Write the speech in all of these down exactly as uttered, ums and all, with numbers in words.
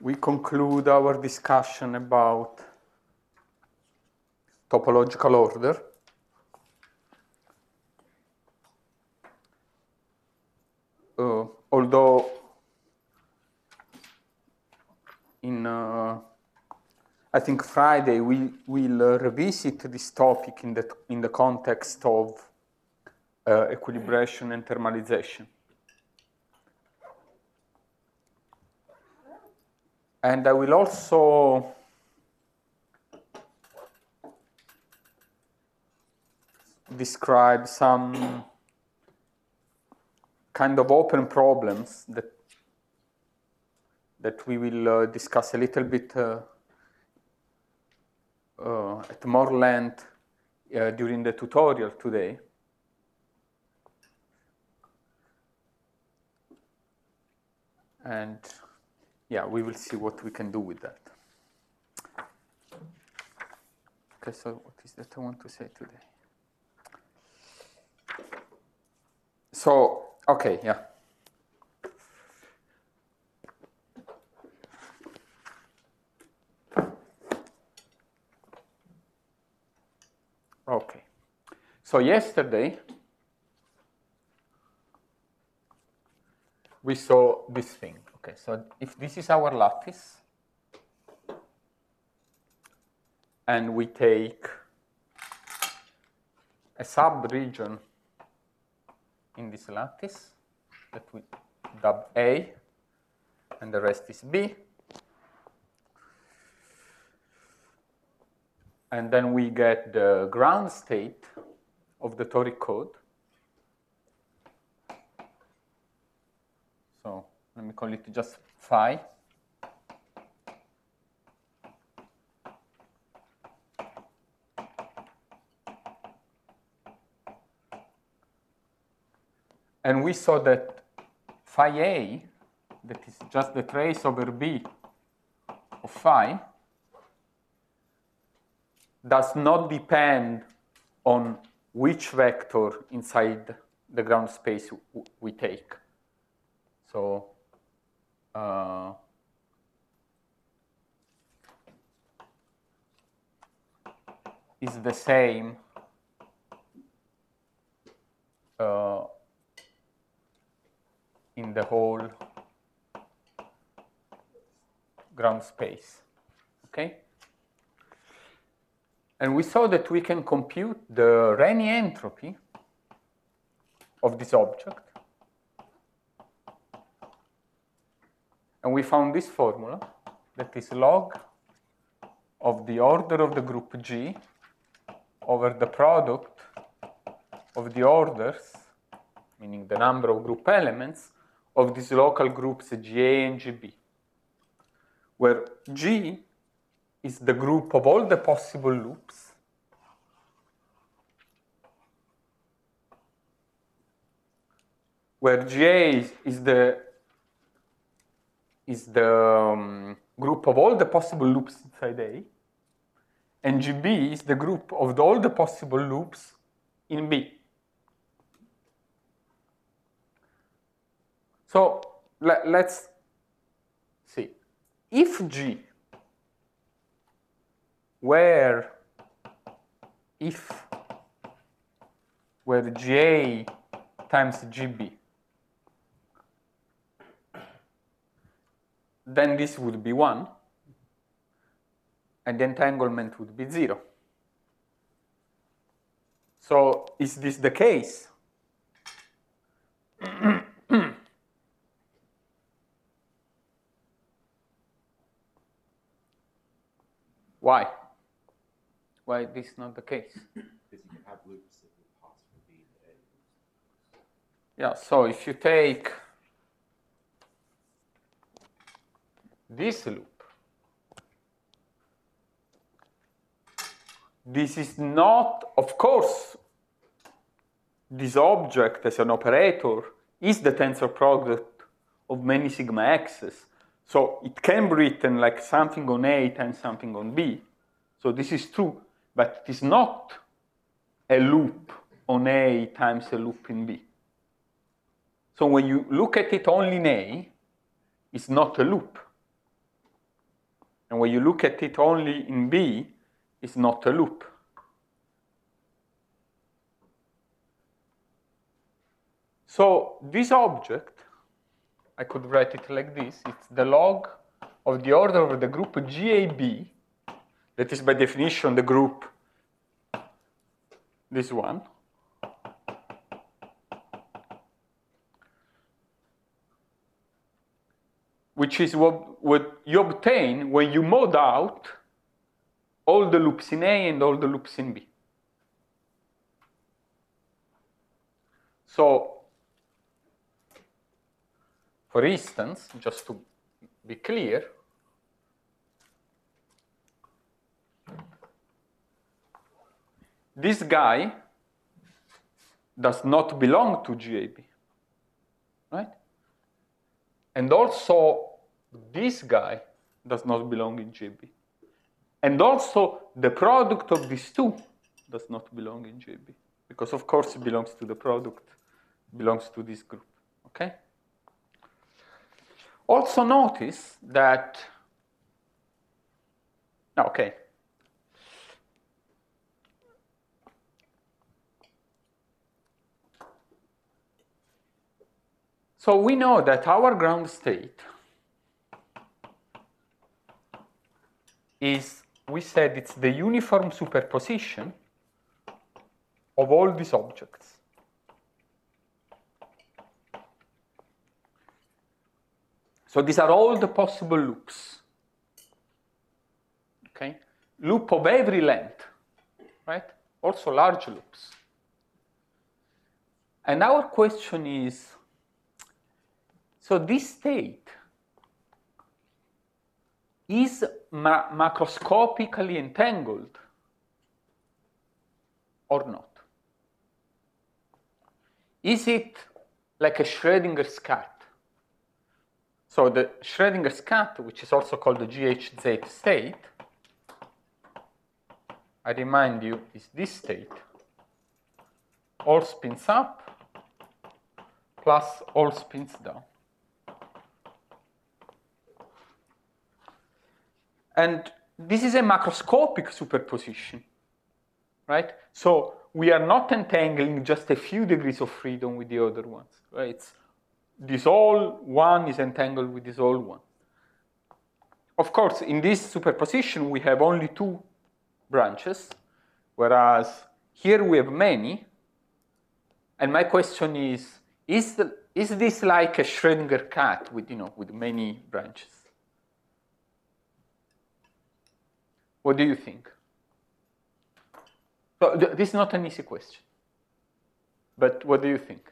we conclude our discussion about topological order. Uh, although in, uh, I think Friday we will uh, revisit this topic in the, in the context of uh, equilibration and thermalization. And I will also describe some kind of open problems that that we will uh, discuss a little bit uh, uh, at more length uh, during the tutorial today. And yeah, we will see what we can do with that. Okay, so what is that I want to say today? So, okay, yeah. Okay. So yesterday, we saw this thing. Okay, so if this is our lattice, and we take a sub-region in this lattice that we dub A, and the rest is B, and then we get the ground state of the toric code. So let me call it just phi. And we saw that phi A, that is just the trace over B of phi, does not depend on which vector inside the ground space we take. So uh, is the same uh, in the whole ground space, okay? And we saw that we can compute the Renyi entropy of this object. And we found this formula that is log of the order of the group G over the product of the orders, meaning the number of group elements, of these local groups G A and G B, where G is the group of all the possible loops, where G A is, is the is the um, group of all the possible loops inside A, and G B is the group of the, all the possible loops in B. So let, let's see. If G where if where G A times G B, then this would be one, and the entanglement would be zero. So is this the case? Why? Why this is not the case? Because you have loops that will pass from B to A. Yeah, so if you take this loop, this is not, of course, this object as an operator is the tensor product of many sigma x's. So it can be written like something on A times something on B. So this is true, but it is not a loop on A times a loop in B. So when you look at it only in A, it's not a loop. And when you look at it only in B, it's not a loop. So this object, I could write it like this. It's the log of the order of the group G A B. That is by definition the group, this one. Which is what, what you obtain when you mod out all the loops in A and all the loops in B. So, for instance, just to be clear, this guy does not belong to G A B, right? And also, this guy does not belong in G A B. And also, the product of these two does not belong in G A B. Because, of course, it belongs to the product, belongs to this group, okay? Also notice that, okay. So we know that our ground state is, we said it's the uniform superposition of all these objects. So these are all the possible loops. Okay? Loop of every length, right? Also large loops. And our question is, so this state is ma macroscopically entangled or not? Is it like a Schrödinger's cat? So the Schrödinger's cat, which is also called the G H Z state, I remind you, is this state. All spins up plus all spins down. And this is a macroscopic superposition, right? So we are not entangling just a few degrees of freedom with the other ones, right? It's this all one is entangled with this all one. Of course, in this superposition, we have only two branches, whereas here we have many. And my question is, is, the, is this like a Schrödinger cat with, you know, with many branches? What do you think? So th this is not an easy question. But what do you think?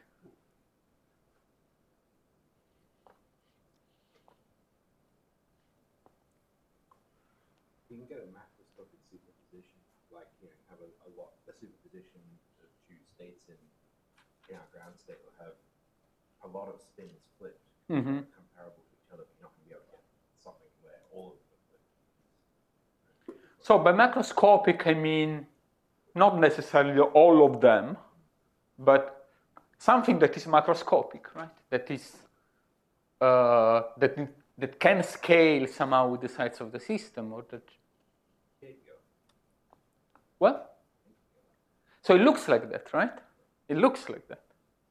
You can get a macroscopic superposition, like, you know, have a, a lot, a superposition of two states in, in our ground state will have a lot of spins flipped, Mm-hmm. comparable to each other, but you're not going to be able to get something where all of them are flipped. So by macroscopic, I mean not necessarily all of them, but something that is macroscopic, right? That is uh, that that can scale somehow with the size of the system, or that. Here you go. What? So it looks like that, right? It looks like that.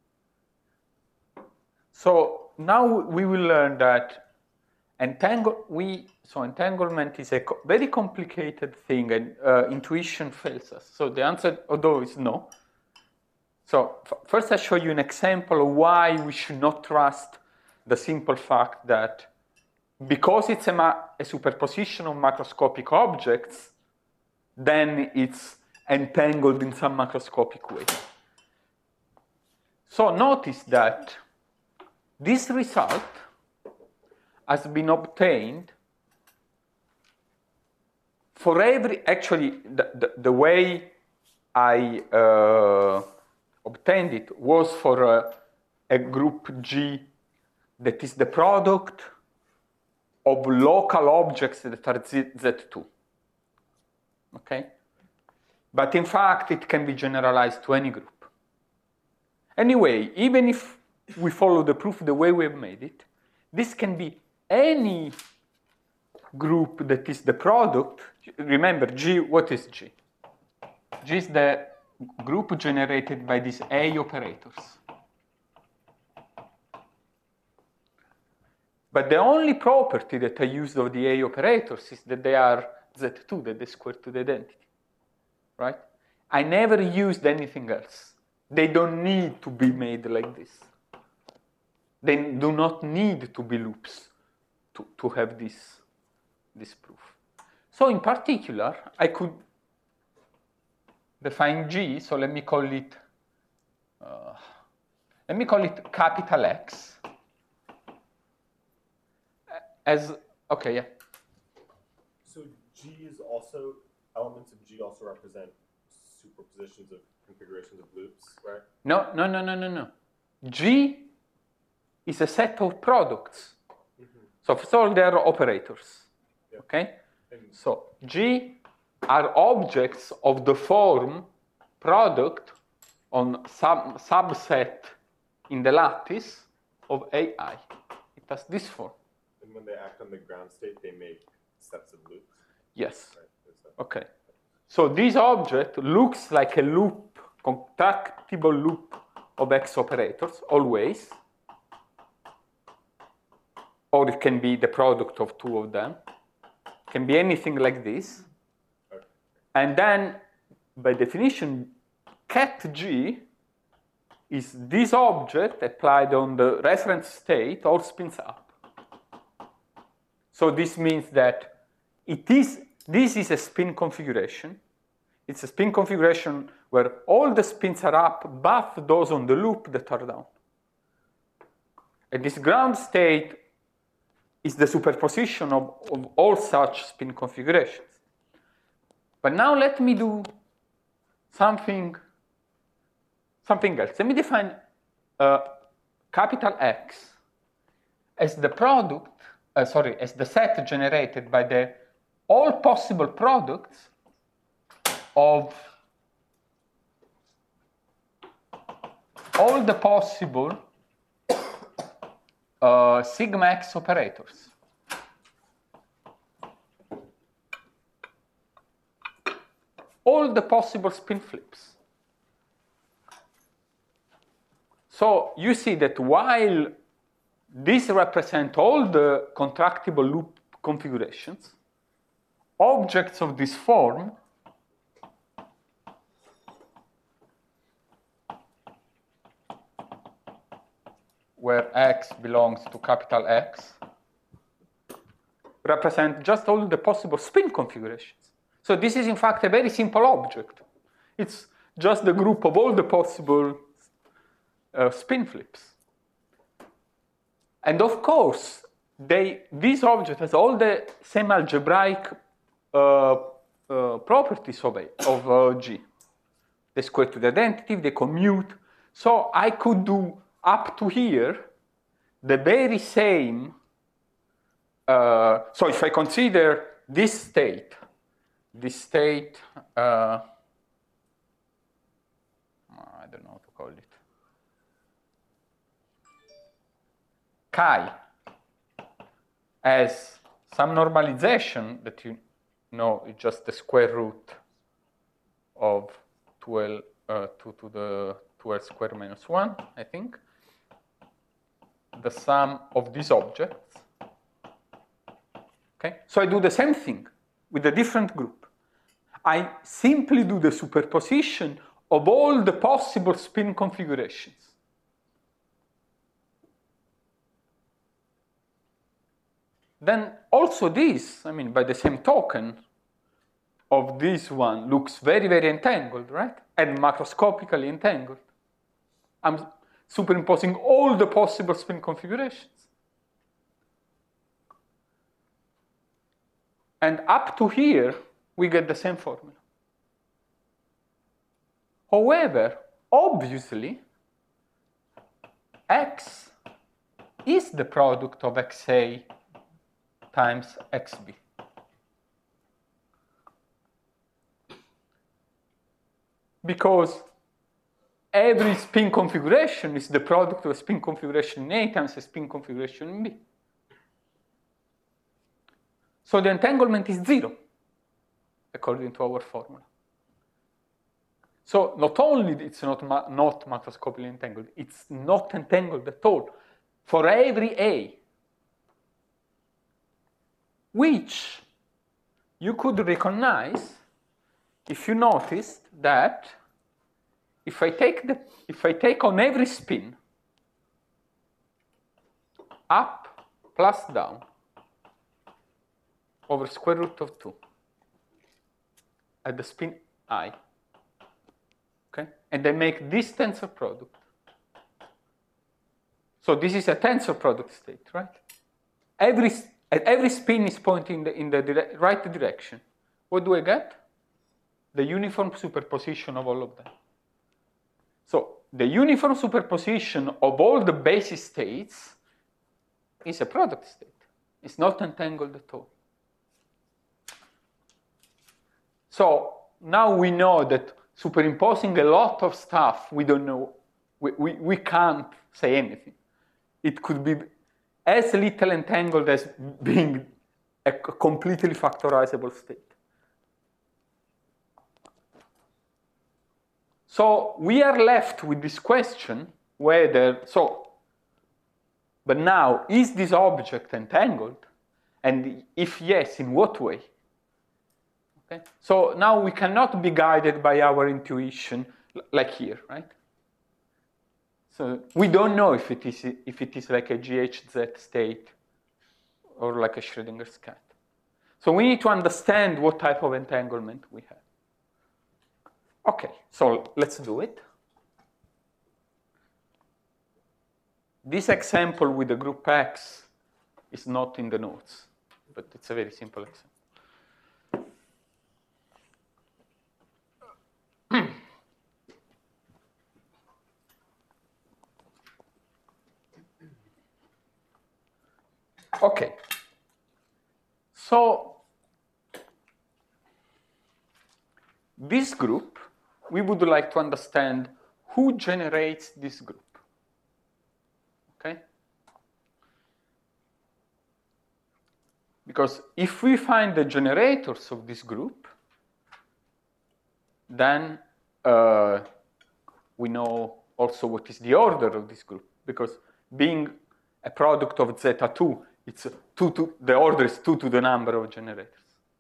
So now we will learn that entangle we so entanglement is a co very complicated thing, and uh, intuition fails us. So the answer, although, is no. So first, I show you an example of why we should not trust the simple fact that because it's a, ma a superposition of macroscopic objects, then it's entangled in some macroscopic way. So notice that this result has been obtained for every, actually, the, the, the way I uh, obtained it was for a, a group G that is the product of local objects that are Z two. Okay? But in fact, it can be generalized to any group. Anyway, even if we follow the proof the way we have made it, this can be any group that is the product, remember G, what is G? G is the group generated by these A operators. But the only property that I used of the A operators is that they are Z two, that they square to the identity, right? I never used anything else. They don't need to be made like this. They do not need to be loops to, to have this, this proof. So in particular, I could define G, so let me call it, uh, let me call it capital X as, okay, yeah. So G is also, elements of G also represent superpositions of configurations of loops, right? No, no, no, no, no, no. G is a set of products. Mm-hmm. So first of all, they are operators, yep. Okay? And so G are objects of the form product on sub subset in the lattice of A I. It has this form. And when they act on the ground state, they make sets of loops? Yes. Right. Okay. So this object looks like a loop, contractible loop of X operators, always. Or it can be the product of two of them. It can be anything like this. Okay. And then, by definition, cat G is this object applied on the reference state or spins up. So this means that it is, this is a spin configuration. It's a spin configuration where all the spins are up, but those on the loop that are down. And this ground state is the superposition of, of all such spin configurations. But now let me do something, something else. Let me define uh, capital X as the product, uh, sorry, as the set generated by the all possible products of all the possible uh, sigma X operators. All the possible spin flips. So you see that while these represent all the contractible loop configurations, objects of this form where X belongs to capital X represent just all the possible spin configurations. So this is in fact a very simple object. It's just the group of all the possible uh, spin flips. And of course, they, this object has all the same algebraic uh, uh, properties of, a, of uh, G. They square to the identity, they commute. So I could do up to here the very same. Uh, so if I consider this state, this state, uh, I don't know how to call it, chi, as some normalization that you know is just the square root of two L, uh, two to the two L squared minus one, I think. The sum of these objects. Okay? So I do the same thing with a different group. I simply do the superposition of all the possible spin configurations. Then also this, I mean, by the same token of this one looks very, very entangled, right? And macroscopically entangled. I'm superimposing all the possible spin configurations. And up to here, we get the same formula. However, obviously, X is the product of X A times X B. Because every spin configuration is the product of a spin configuration in A times a spin configuration in B. So the entanglement is zero, according to our formula. So not only it's not, ma not macroscopically entangled, it's not entangled at all for every A, which you could recognize if you noticed that if I take, the, if I take on every spin up plus down over square root of two at the spin I, okay, and I make this tensor product. So this is a tensor product state, right? Every, every spin is pointing in the, in the dire right direction. What do I get? The uniform superposition of all of them. So the uniform superposition of all the basis states is a product state. It's not entangled at all. So now we know that superimposing a lot of stuff, we don't know, we, we, we can't say anything. It could be as little entangled as being a completely factorizable state. So we are left with this question whether, so, but now, is this object entangled? And if yes, in what way? Okay. So now we cannot be guided by our intuition like here, right? So we don't know if it is, if it is like a G H Z state or like a Schrödinger's cat. So we need to understand what type of entanglement we have. Okay, so let's do it. This example with the group X is not in the notes, but it's a very simple example. Okay, so this group, we would like to understand who generates this group. Okay? Because if we find the generators of this group, then uh, we know also what is the order of this group. Because being a product of zeta two, it's two to, the order is two to the number of generators.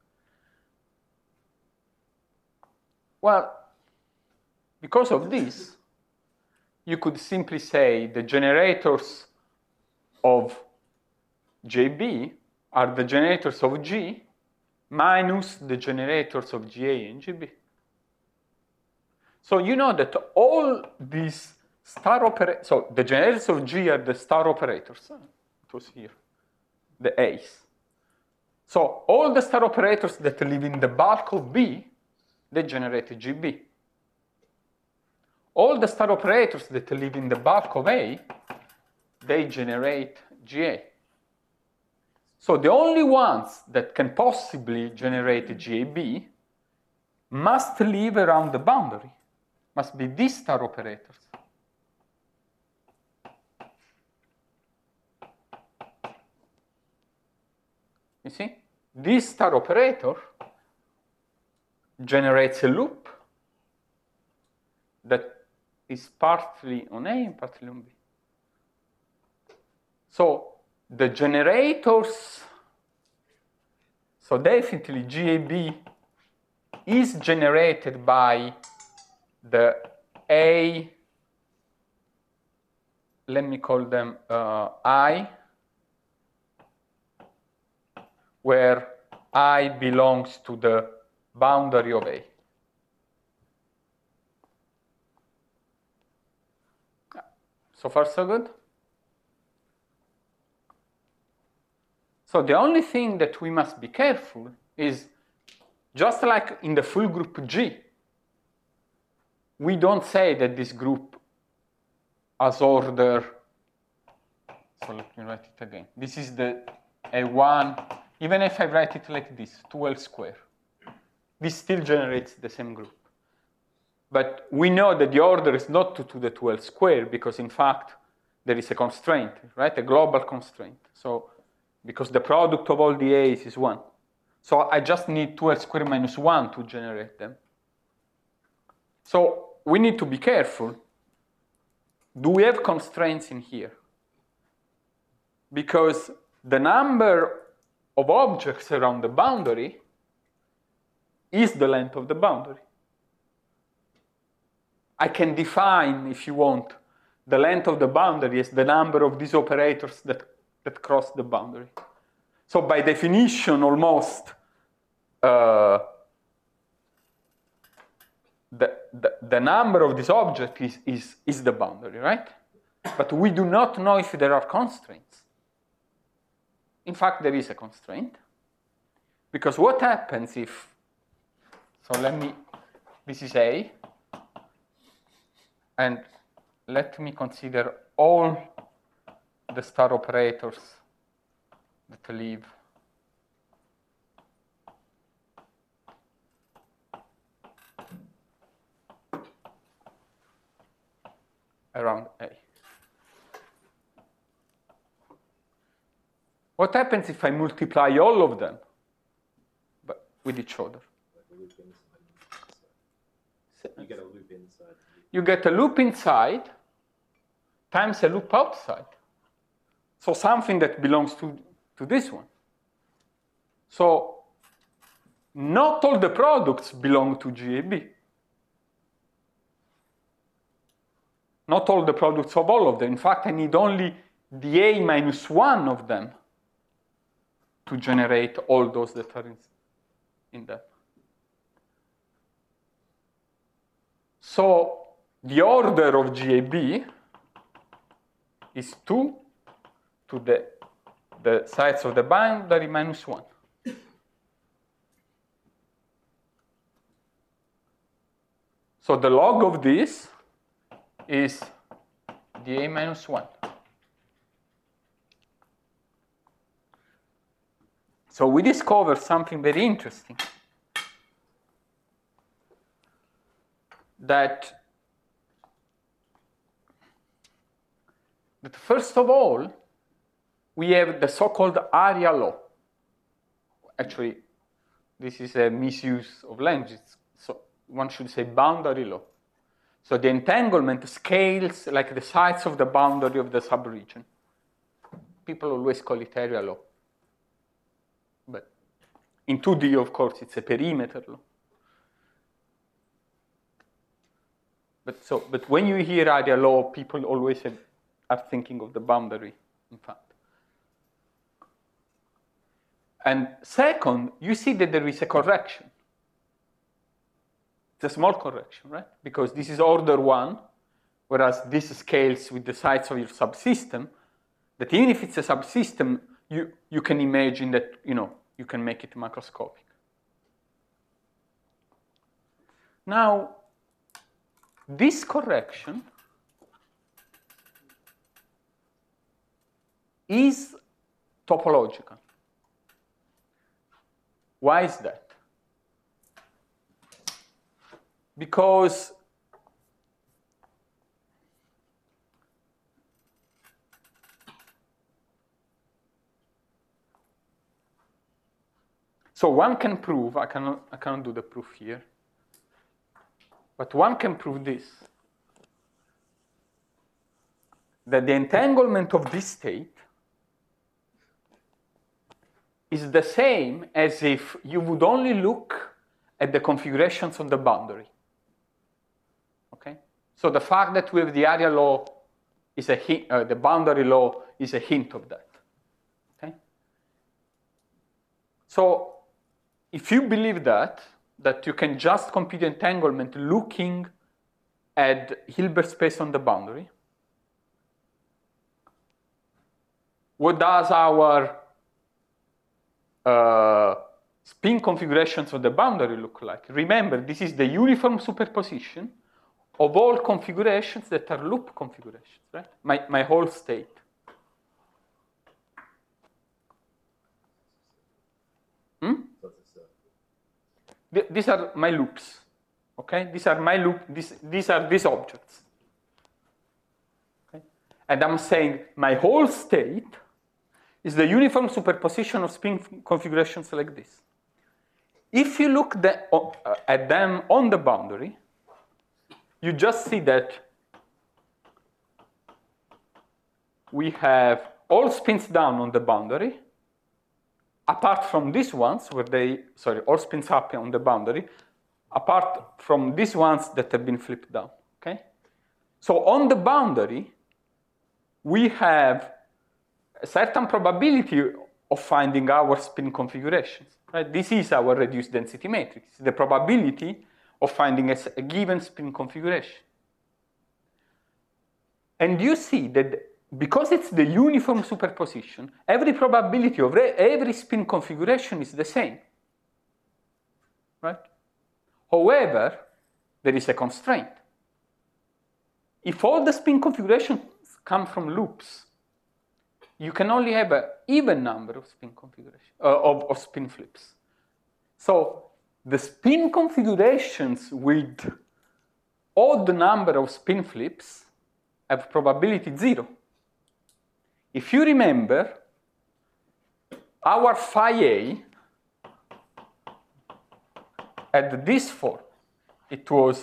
Well, because of this, you could simply say the generators of J B are the generators of G minus the generators of G A and G B. So you know that all these star operators, so the generators of G are the star operators. It was here, the A's. So all the star operators that live in the bulk of B, they generate G B. All the star operators that live in the bulk of A, they generate G A. So the only ones that can possibly generate G A B must live around the boundary, must be these star operators. You see? This star operator generates a loop that is partly on A and partly on B. So the generators, so definitely G A B is generated by the A, let me call them uh, I, where I belongs to the boundary of A. So far, so good? So the only thing that we must be careful is, just like in the full group G, we don't say that this group has order, so let me write it again. This is the A one, even if I write it like this, two L squared. This still generates the same group. But we know that the order is not two to the two L squared because, in fact, there is a constraint, right? A global constraint. So, because the product of all the A's is one. So I just need two L squared minus one to generate them. So we need to be careful. Do we have constraints in here? Because the number of objects around the boundary is the length of the boundary. I can define, if you want, the length of the boundary as the number of these operators that, that cross the boundary. So by definition, almost, uh, the, the, the number of this object is, is, is the boundary, right? But we do not know if there are constraints. In fact, there is a constraint. Because what happens if, so let me, this is A, and let me consider all the star operators that live around A. What happens if I multiply all of them but with each other? Like a loop inside. You get a loop inside. You get a loop inside times a loop outside. So something that belongs to, to this one. So not all the products belong to G A B. Not all the products of all of them. In fact, I need only the A minus one of them to generate all those that are in, in that. So the order of G A B is two to the, the sides of the boundary minus one. So the log of this is the A minus one. So we discovered something very interesting. That, that first of all, we have the so-called area law. Actually, this is a misuse of language. So one should say boundary law. So the entanglement scales like the sides of the boundary of the subregion. People always call it area law. But in two D, of course, it's a perimeter law. But, so, but when you hear area law, people always have, are thinking of the boundary, in fact. And second, you see that there is a correction. It's a small correction, right? Because this is order one, whereas this scales with the sides of your subsystem, that even if it's a subsystem, you, you can imagine that, you know, you can make it macroscopic. Now, this correction is topological. Why is that? Because so one can prove, I cannot, I cannot do the proof here, but one can prove this, that the entanglement of this state is the same as if you would only look at the configurations on the boundary. Okay? So the fact that we have the area law is a hint, uh, the boundary law is a hint of that. Okay? So if you believe that, that you can just compute entanglement looking at Hilbert space on the boundary, what does our uh, spin configurations of the boundary look like? Remember, this is the uniform superposition of all configurations that are loop configurations, right? My, my whole state. Hmm? Th these are my loops, okay? These are my loop, these, these are these objects. Okay? And I'm saying my whole state is the uniform superposition of spin configurations like this. if you look the, uh, at them on the boundary, you just see that we have all spins down on the boundary, apart from these ones where they, sorry, all spins up on the boundary, apart from these ones that have been flipped down, okay? So on the boundary, we have a certain probability of finding our spin configurations, right? This is our reduced density matrix, the probability of finding a, a given spin configuration. And you see that because it's the uniform superposition, every probability of every spin configuration is the same, right? However, there is a constraint. If all the spin configurations come from loops, you can only have an even number of spin configurations, uh, of, of spin flips. So the spin configurations with odd number of spin flips have probability zero. If you remember, our phi A had this form. It was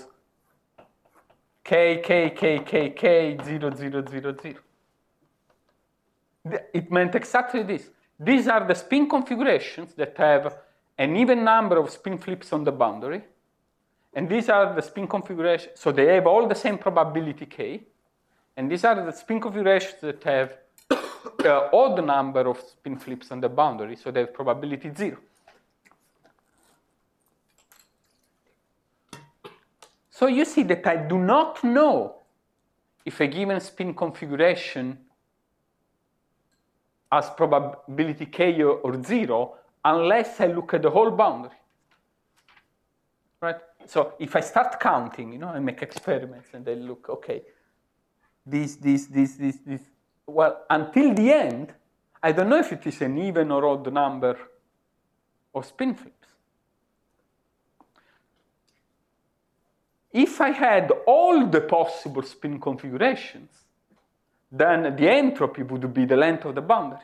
k, k, k, k, k, zero, zero, zero, zero. It meant exactly this. These are the spin configurations that have an even number of spin flips on the boundary. And these are the spin configurations, so they have all the same probability k. And these are the spin configurations that have the odd number of spin flips on the boundary, so they have probability zero. So you see that I do not know if a given spin configuration has probability k or, or zero unless I look at the whole boundary, right? So if I start counting, you know, I make experiments and I look, okay, this, this, this, this, this. Well, until the end, I don't know if it is an even or odd number of spin flips. If I had all the possible spin configurations, then the entropy would be the length of the boundary.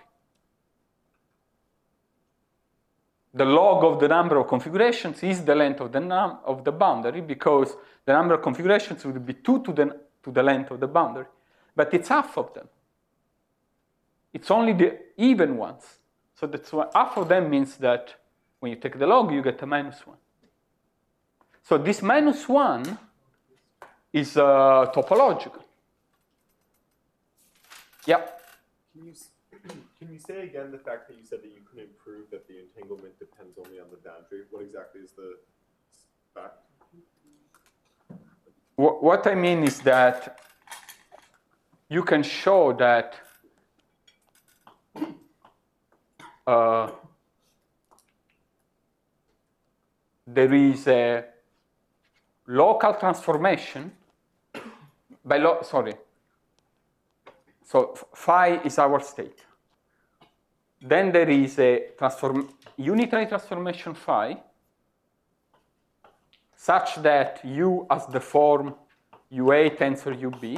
The log of the number of configurations is the length of the, num of the boundary because the number of configurations would be two to the, to the length of the boundary. But it's half of them. It's only the even ones. So that's why half of them means that when you take the log, you get a minus one. So this minus one is uh, topological. Yeah. Can you, can you say again the fact that you said that you couldn't prove that the entanglement depends only on the boundary? What exactly is the fact? What I mean is that you can show that uh, there is a local transformation by lo sorry. So phi is our state. Then there is a transform unitary transformation phi such that U has the form U A tensor U B.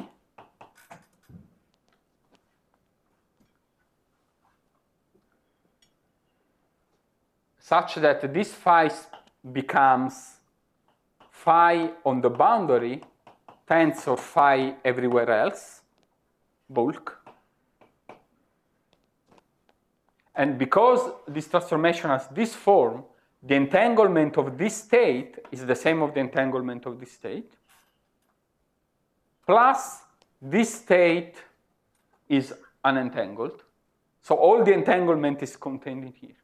Such that this phi becomes phi on the boundary tensor phi everywhere else, bulk. And because this transformation has this form, the entanglement of this state is the same of the entanglement of this state. Plus, this state is unentangled. So all the entanglement is contained in here.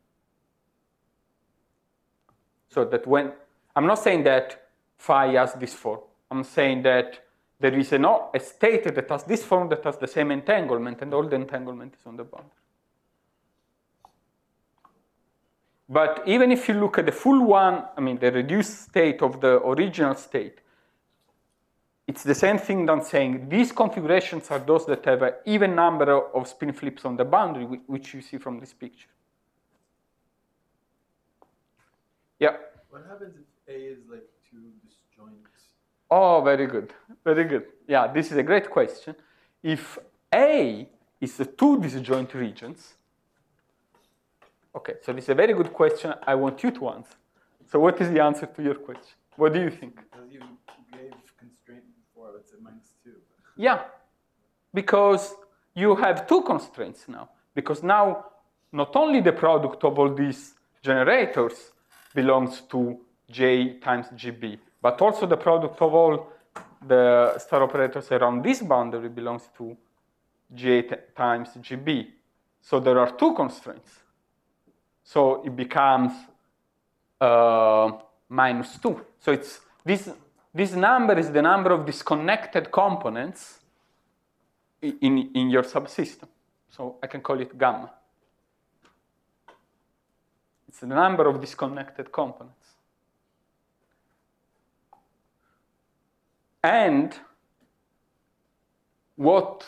So that when, I'm not saying that phi has this form. I'm saying that there is a, a state that has this form that has the same entanglement, and all the entanglement is on the boundary. But even if you look at the full one, I mean, the reduced state of the original state, it's the same thing than saying these configurations are those that have an even number of spin flips on the boundary, which you see from this picture. Yeah? What happens if A is like two disjoint? Oh, very good. Very good. Yeah, this is a great question. If A is the two disjoint regions, okay, so this is a very good question I want you to answer. So what is the answer to your question? What do you think? Because you gave constraint before, let's say minus two. Yeah, because you have two constraints now. Because now not only the product of all these generators belongs to J times G B, but also the product of all the star operators around this boundary belongs to J times G B. So there are two constraints. So it becomes uh, minus two. So it's this, this number is the number of disconnected components in, in your subsystem. So I can call it gamma. It's the number of disconnected components. And what,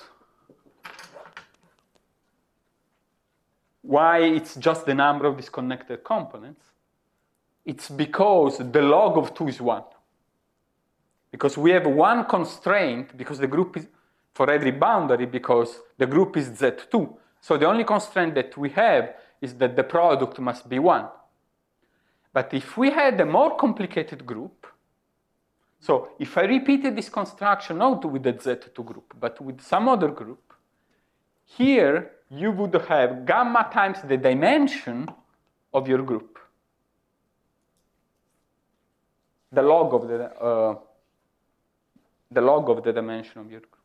why it's just the number of disconnected components? It's because the log of two is one. Because we have one constraint, because the group is, for every boundary, because the group is Z two. So the only constraint that we have is that the product must be one. But if we had a more complicated group, so if I repeated this construction not with the Z two group, but with some other group, here you would have gamma times the dimension of your group. The log of the, uh, the log of the dimension of your group.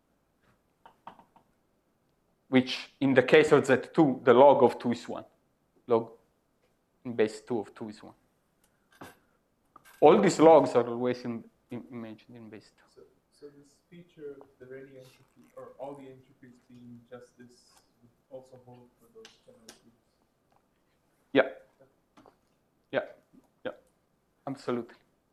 Which, in the case of Z two, the log of two is one. Log in base two of two is one. All these logs are always in, in, imagined in base two. So, so this feature of the Rayleigh entropy, or all the entropies being just this, would also hold for those general groups? Yeah. Yeah. Yeah. Absolutely.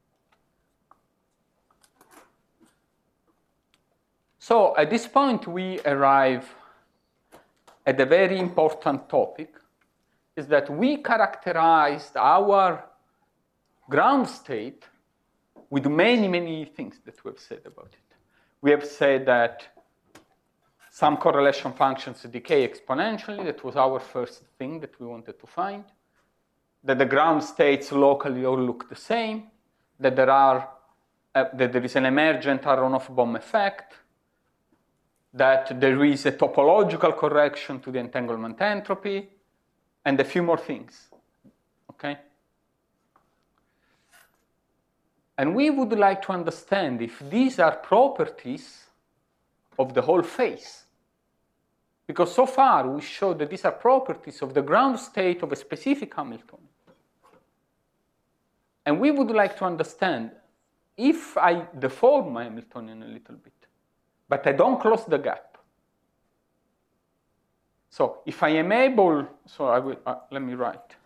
So at this point, we arrive at a very important topic, is that we characterized our ground state with many, many things that we have said about it. We have said that some correlation functions decay exponentially. That was our first thing that we wanted to find. That the ground states locally all look the same. That there are uh, that there is an emergent Aronoff bomb effect. That there is a topological correction to the entanglement entropy, and a few more things, okay? And we would like to understand if these are properties of the whole phase. Because so far we showed that these are properties of the ground state of a specific Hamiltonian. And we would like to understand if I deform my Hamiltonian a little bit, but I don't close the gap. So if I am able, so I will, uh, let me write.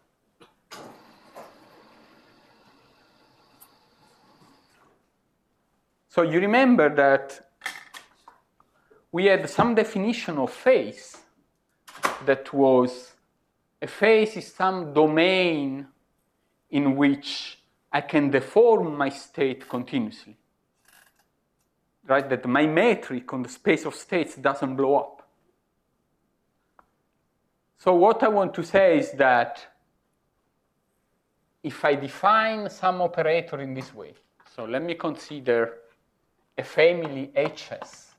So you remember that we had some definition of phase that was a phase is some domain in which I can deform my state continuously. Right, that my metric on the space of states doesn't blow up. So what I want to say is that if I define some operator in this way, so let me consider a family H S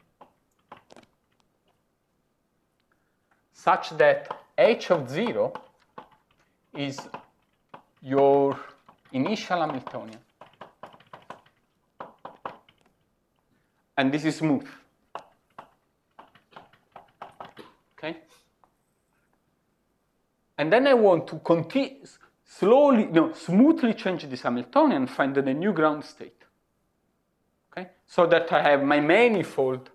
such that H of zero is your initial Hamiltonian. And this is smooth. Okay? And then I want to continue, slowly, no, smoothly change this Hamiltonian and find a new ground state. Okay? So that I have my manifold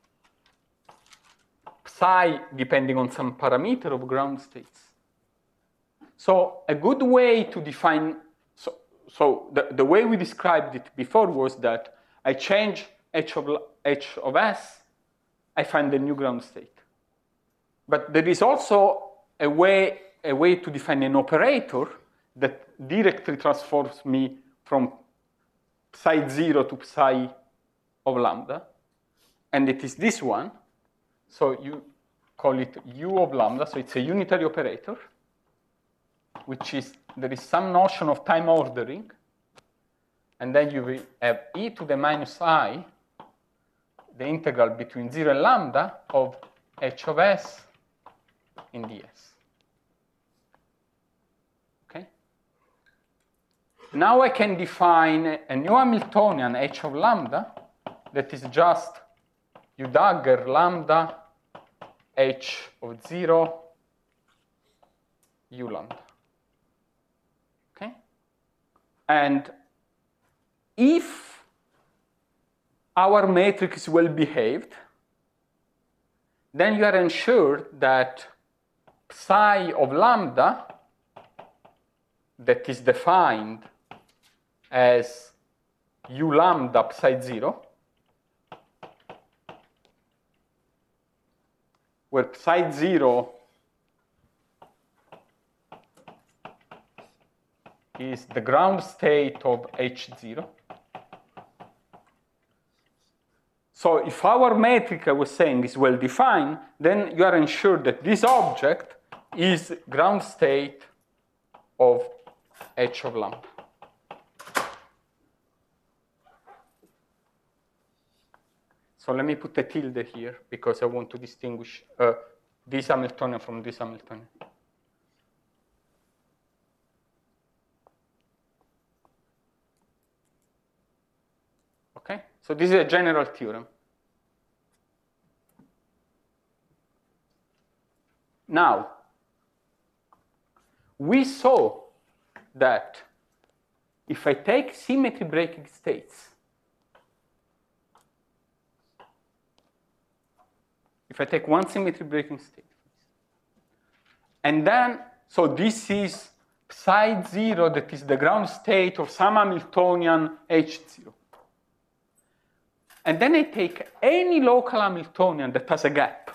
psi depending on some parameter of ground states. So a good way to define, so, so the, the way we described it before was that I change H of, H of S, I find the new ground state. But there is also a way, a way to define an operator that directly transforms me from psi zero to psi of lambda. And it is this one. So you call it U of lambda, so it's a unitary operator. which is, there is some notion of time ordering, and then you will have e to the minus I, the integral between zero and lambda of h of s in ds. Okay? Now I can define a new Hamiltonian h of lambda that is just u dagger lambda h of zero u lambda. Okay? And if our matrix is well behaved, then you are ensured that psi of lambda, that is defined as u lambda psi zero, where psi zero is the ground state of H zero. So if our metric, I was saying, is well defined, then you are ensured that this object is ground state of H of lambda. So let me put a tilde here because I want to distinguish uh, this Hamiltonian from this Hamiltonian. Okay, so this is a general theorem. Now, we saw that if I take symmetry breaking states, if I take one symmetry breaking state, and then, so this is psi zero, that is the ground state of some Hamiltonian H zero. And then I take any local Hamiltonian that has a gap.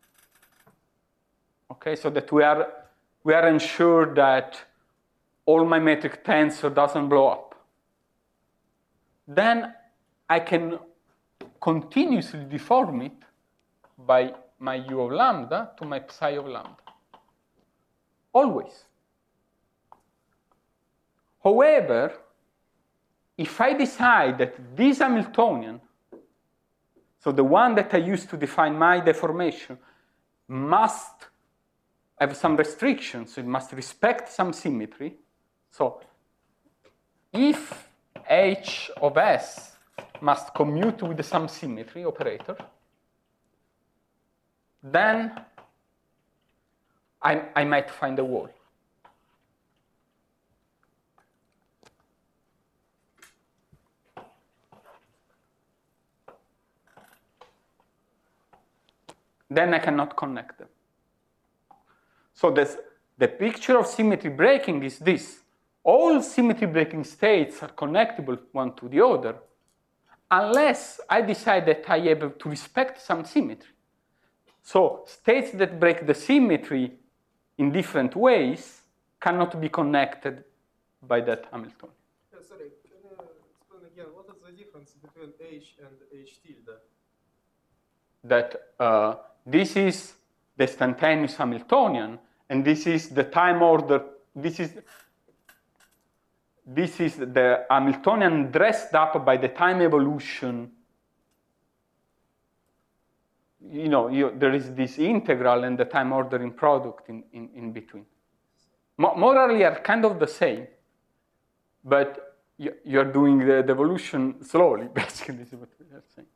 Okay, so that we are, we are ensured that all my metric tensor doesn't blow up. Then I can continuously deform it by my u of lambda to my psi of lambda. Always. However, if I decide that this Hamiltonian, so the one that I use to define my deformation, must have some restrictions, so it must respect some symmetry. So if H of S must commute with some symmetry operator, then I, I might find a wall. Then I cannot connect them. So this, the picture of symmetry breaking is this. All symmetry breaking states are connectable one to the other unless I decide that I have to respect some symmetry. So states that break the symmetry in different ways cannot be connected by that Hamiltonian. Yeah, sorry, can you explain again, what is the difference between H and H tilde? That uh, this is the instantaneous Hamiltonian, and this is the time order. This is this is the Hamiltonian dressed up by the time evolution. You know, you, there is this integral and the time ordering product in, in, in between. Mo morally are kind of the same, but you, you're doing the, the evolution slowly, basically, this is what we are saying.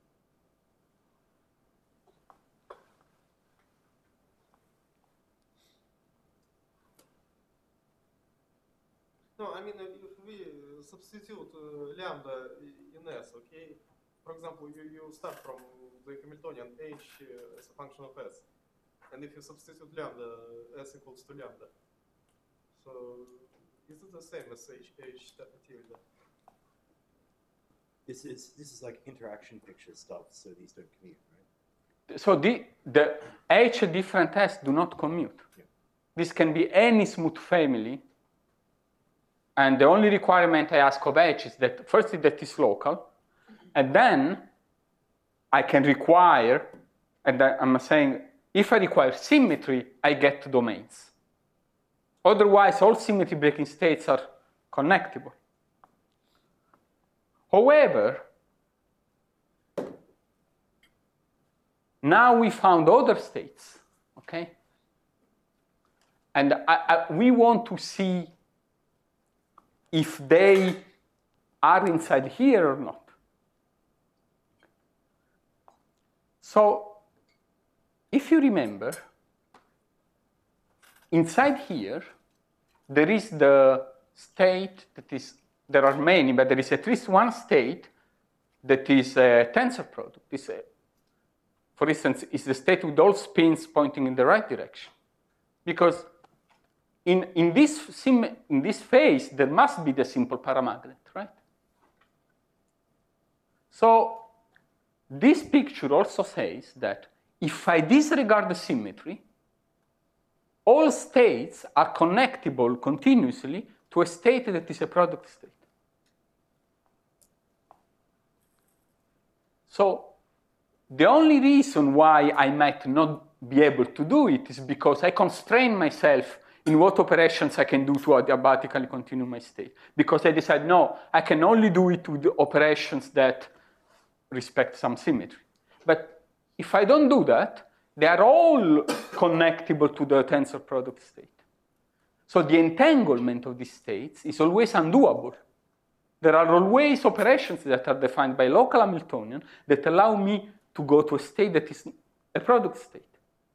No, I mean, if we substitute uh, lambda in S, okay? For example, you, you start from the Hamiltonian H uh, as a function of S. And if you substitute lambda, S equals to lambda. So is it the same as H, H tilde? This is this is like interaction picture stuff, so these don't commute, right? So the, the H different S do not commute. Yeah. This can be any smooth family. And the only requirement I ask of H is that firstly that is local, and then I can require, and I'm saying if I require symmetry, I get domains. Otherwise, all symmetry breaking states are connectable. However, now we found other states, okay? And I, I, we want to see if they are inside here or not. So, if you remember, inside here, there is the state that is, there are many, but there is at least one state that is a tensor product. This, uh, for instance, is the state with all spins pointing in the right direction. Because in, in, this, sim, in this phase, there must be the simple paramagnet, right? So this picture also says that if I disregard the symmetry, all states are connectable continuously to a state that is a product state. So the only reason why I might not be able to do it is because I constrain myself in what operations I can do to adiabatically continue my state. Because I decide, no, I can only do it with the operations that respect some symmetry. But if I don't do that, they are all connectable to the tensor product state. So the entanglement of these states is always undoable. There are always operations that are defined by local Hamiltonian that allow me to go to a state that is a product state.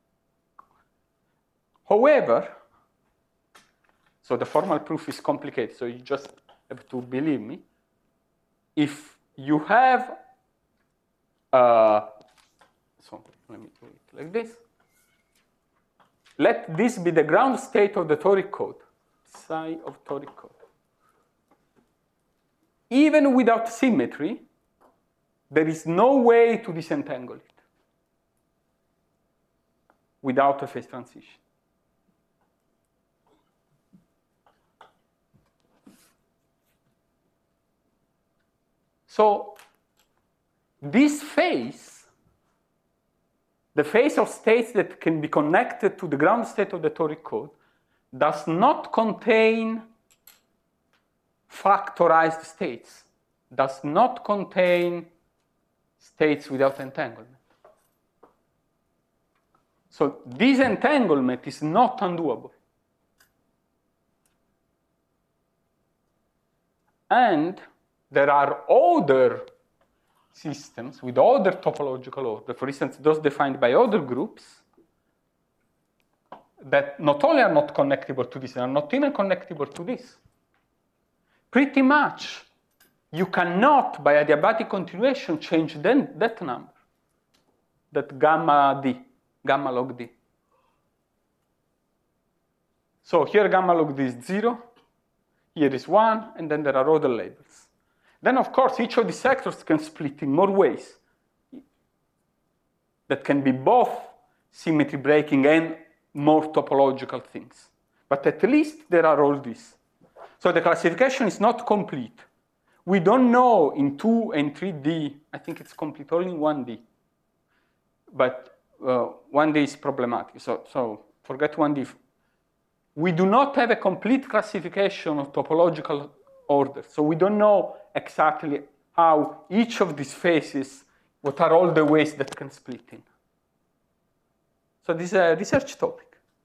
However, so the formal proof is complicated, so you just have to believe me. If you have, uh, so let me do it like this. Let this be the ground state of the toric code, psi of toric code. Even without symmetry, there is no way to disentangle it without a phase transition. So this phase, the phase of states that can be connected to the ground state of the toric code, does not contain factorized states, does not contain states without entanglement. So this entanglement is not undoable. And there are other systems with other topological order, for instance, those defined by other groups, that not only are not connectable to this, and are not even connectable to this. Pretty much, you cannot, by adiabatic continuation, change then that number, that gamma d, gamma log d. So here gamma log d is zero, here is one, and then there are other labels. Then, of course, each of these sectors can split in more ways that can be both symmetry breaking and more topological things. But at least there are all these. So the classification is not complete. We don't know in two and three D, I think it's complete only in one D. But uh, one D is problematic, so, so forget one D. We do not have a complete classification of topological order. So we don't know exactly how each of these phases, what are all the ways that can split in. So this is a research topic.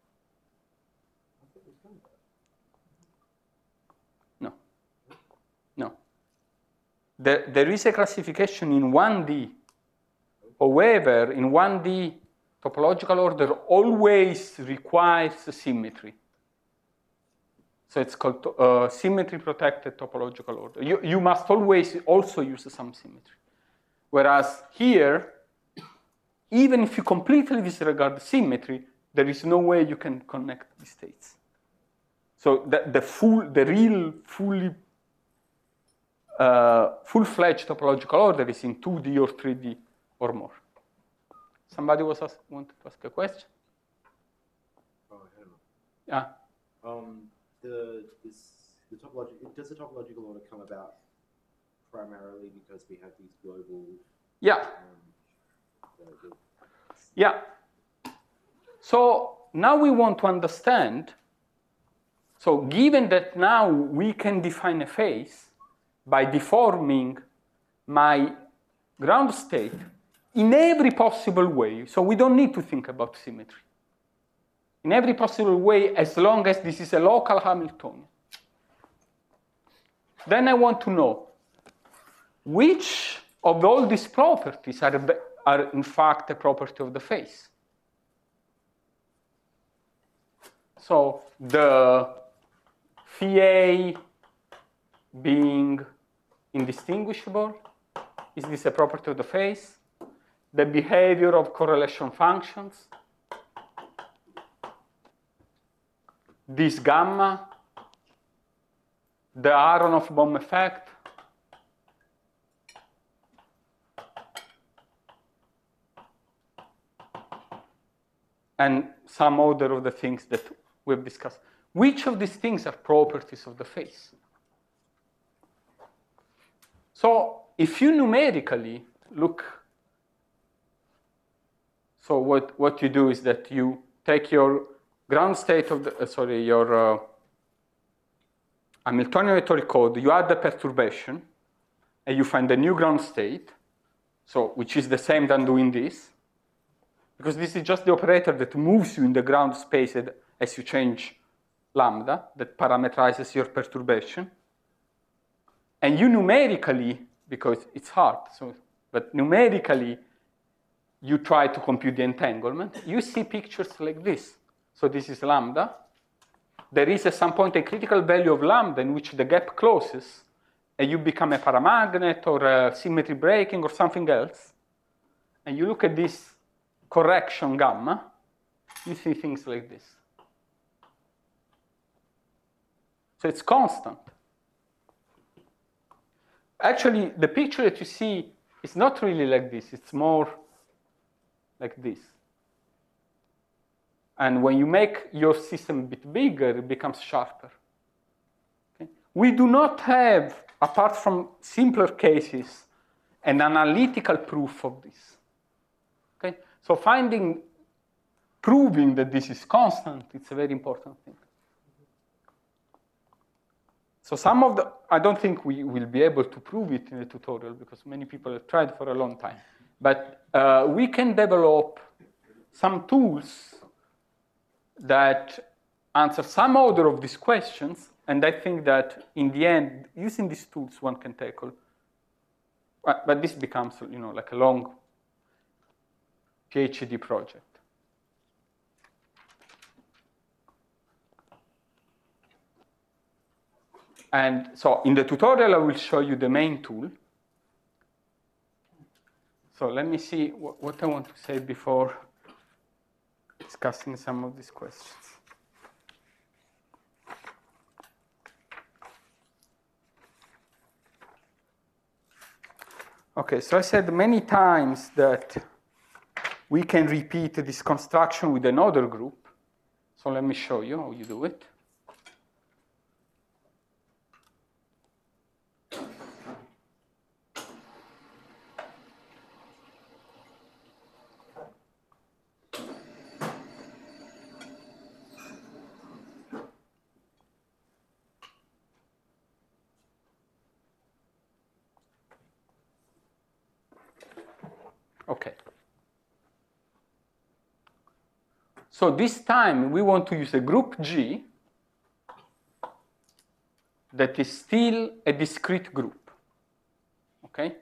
No. No. There, there is a classification in one D. However, in one D, topological order always requires symmetry. So it's called uh, symmetry-protected topological order. You, you must always also use some symmetry. Whereas here, even if you completely disregard the symmetry, there is no way you can connect the states. So the, the full, the real, fully, uh, full-fledged topological order is in two D or three D or more. Somebody was asked, wanted to ask a question? Oh, I don't know. Yeah. Um, the this the topological does the topological order come about primarily because we have these global Yeah. um, the, the, Yeah. So now we want to understand So given that now we can define a phase by deforming my ground state in every possible way, so we don't need to think about symmetry. In every possible way, as long as this is a local Hamiltonian. Then I want to know which of all these properties are, are in fact a property of the phase. So the phi A being indistinguishable, is this a property of the phase? The behavior of correlation functions, this gamma, the Aharonov-Bohm effect, and some other of the things that we've discussed. Which of these things are properties of the phase? So if you numerically look, so what, what you do is that you take your ground state of the, uh, sorry, your uh, Hamiltonian rhetoric code, you add the perturbation, and you find the new ground state, so which is the same than doing this, because this is just the operator that moves you in the ground space as you change lambda, that parameterizes your perturbation. And you numerically, because it's hard, so, but numerically, you try to compute the entanglement. You see pictures like this. So this is lambda. There is at some point a critical value of lambda in which the gap closes, and you become a paramagnet or a symmetry breaking or something else. And you look at this correction gamma, you see things like this. So it's constant. Actually, the picture that you see is not really like this. It's more like this. And when you make your system a bit bigger, it becomes sharper. Okay? We do not have, apart from simpler cases, an analytical proof of this. Okay? So finding, proving that this is constant, it's a very important thing. So some of the, I don't think we will be able to prove it in the tutorial because many people have tried for a long time. But uh, we can develop some tools that answer some order of these questions. And I think that in the end, using these tools, one can tackle. But, but this becomes, you know, like a long PhD project. And so in the tutorial, I will show you the main tool. So let me see what, what I want to say before discussing some of these questions. Okay, so I said many times that we can repeat this construction with another group. So let me show you how you do it. Okay. So this time we want to use a group G that is still a discrete group. Okay?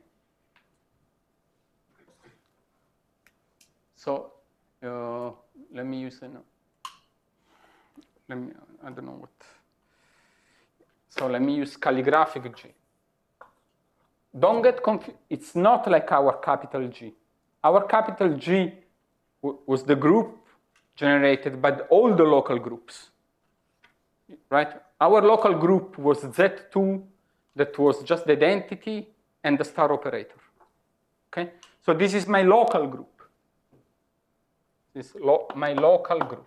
So uh, let me use an, let me, I don't know what. So let me use calligraphic G. Don't get confused. It's not like our capital G. Our capital G was the group generated by all the local groups, right? Our local group was Z two, that was just the identity and the star operator, okay? So this is my local group. This is lo my local group.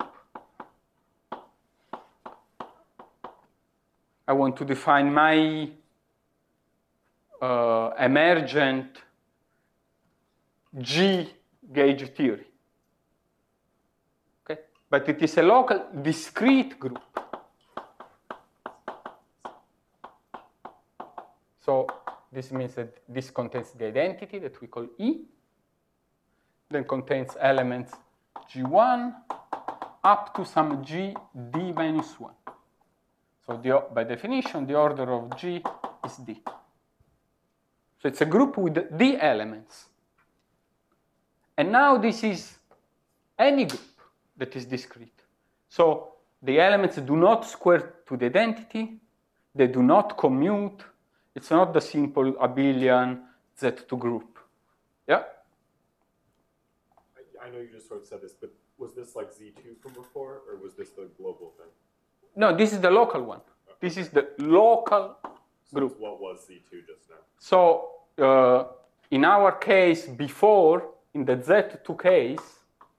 I want to define my uh, emergent G gauge theory. Okay? But it is a local discrete group. So this means that this contains the identity that we call E, then contains elements G one up to some G D minus one. So the, by definition, the order of G is D. So it's a group with D elements. And now this is any group that is discrete. So the elements do not square to the identity, they do not commute. It's not the simple abelian Z two group. Yeah? I, I know you just sort of said this, but was this like Z two from before, or was this the global thing? No, this is the local one. Okay. This is the local so group. What was Z two just now? So uh, in our case, before, in the Z two case,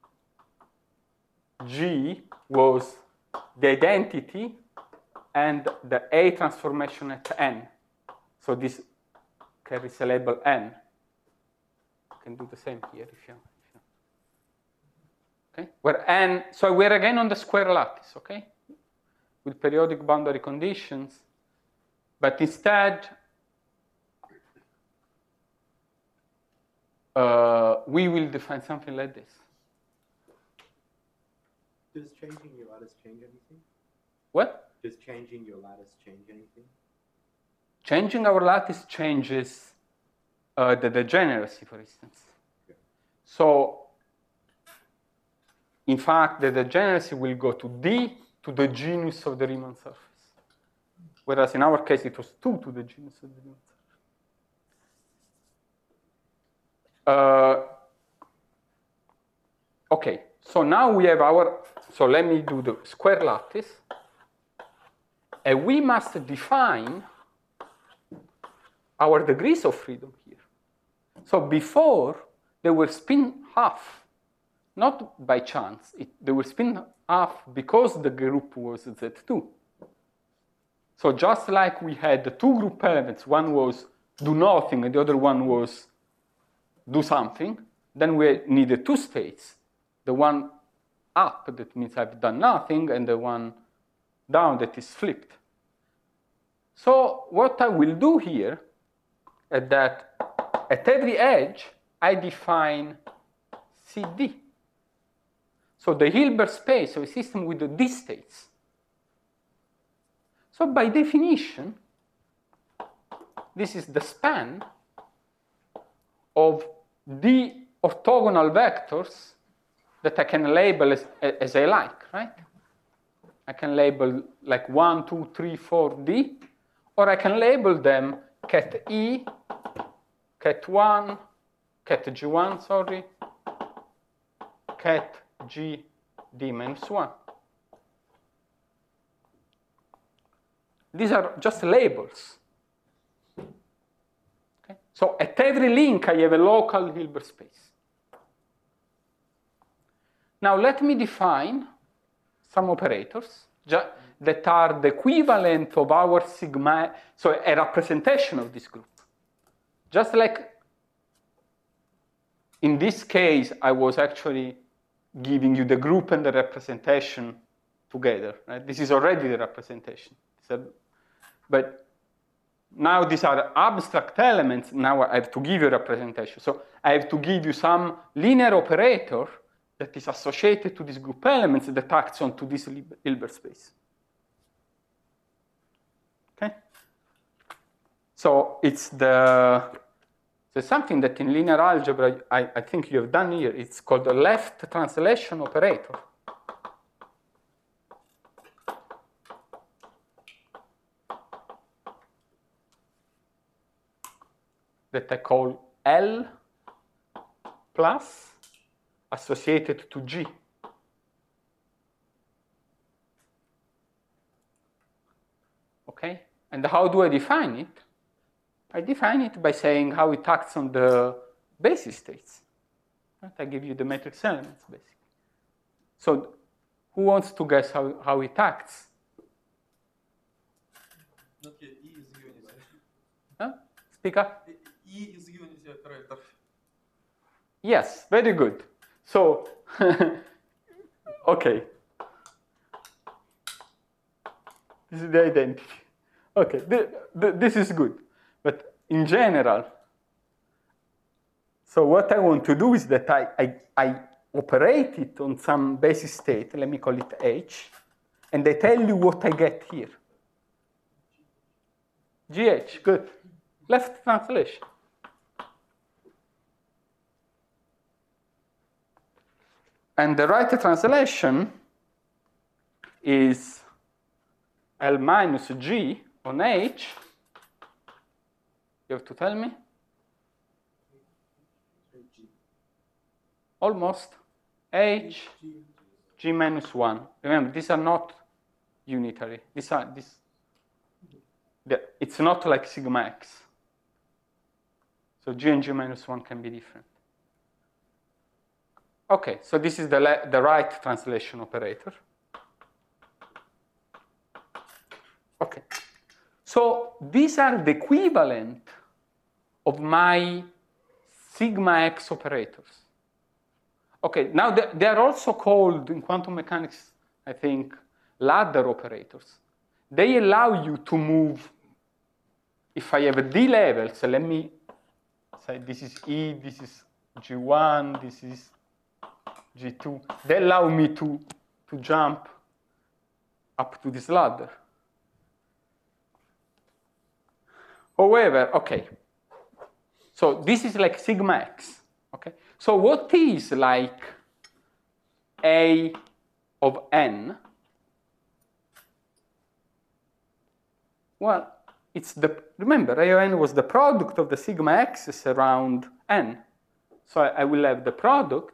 G was the identity and the A transformation at N. So this carries a label N. You can do the same here if you want. Okay? Where N, so we're again on the square lattice, okay? With periodic boundary conditions. But instead, uh, we will define something like this. Does changing your lattice change anything? What? Does changing your lattice change anything? Changing our lattice changes uh, the degeneracy, for instance. Okay. So, in fact, the degeneracy will go to D to the genus of the Riemann surface. Whereas in our case, it was two to the genus of the Riemann surface. Uh, okay, so now we have our, so let me do the square lattice. And we must define our degrees of freedom here. So before, they were spin half. Not by chance. It, they were spin half because the group was Z two. So just like we had the two group elements, one was do nothing and the other one was do something, then we needed two states. The one up, that means I've done nothing, and the one down that is flipped. So what I will do here is that at every edge, I define C D. So the Hilbert space of a system with the D states. So by definition, this is the span of D orthogonal vectors that I can label as, as I like, right? I can label like one, two, three, four, D, or I can label them ket E, ket one, ket G one, sorry, ket G D minus one. These are just labels. Okay? So at every link, I have a local Hilbert space. Now let me define some operators that are the equivalent of our sigma, so a representation of this group. Just like in this case, I was actually giving you the group and the representation together. Right? This is already the representation. So, but now these are abstract elements. Now I have to give you a representation. So I have to give you some linear operator that is associated to these group elements that acts onto this Hilbert space. Okay? So it's the there's something that in linear algebra I, I think you have done here. It's called the left translation operator. That I call L plus associated to G. Okay? And how do I define it? I define it by saying how it acts on the basis states. Right? I give you the matrix elements, basically. So who wants to guess how, how it acts? Okay, E is unity. Huh? Speak up. E is unity operator. Yes, very good. So, okay. This is the identity. Okay, the, the, this is good. But in general, so what I want to do is that I, I, I operate it on some basis state, let me call it H, and I tell you what I get here. G H, good. Left translation. And the right translation is L minus G on H. You have to tell me? Almost. H, G minus one. Remember, these are not unitary. These are, this, it's not like sigma x. So G and G minus one can be different. Okay, so this is the, the right translation operator. Okay, so these are the equivalent of my sigma x operators. Okay, now they, they are also called in quantum mechanics, I think, ladder operators. They allow you to move, if I have a D level, so let me say this is E, this is G one, this is G two. They allow me to, to jump up to this ladder. However, okay, so this is like sigma x, okay? So what is like A of n? Well, it's the, remember, A of n was the product of the sigma x's around n. So I, I will have the product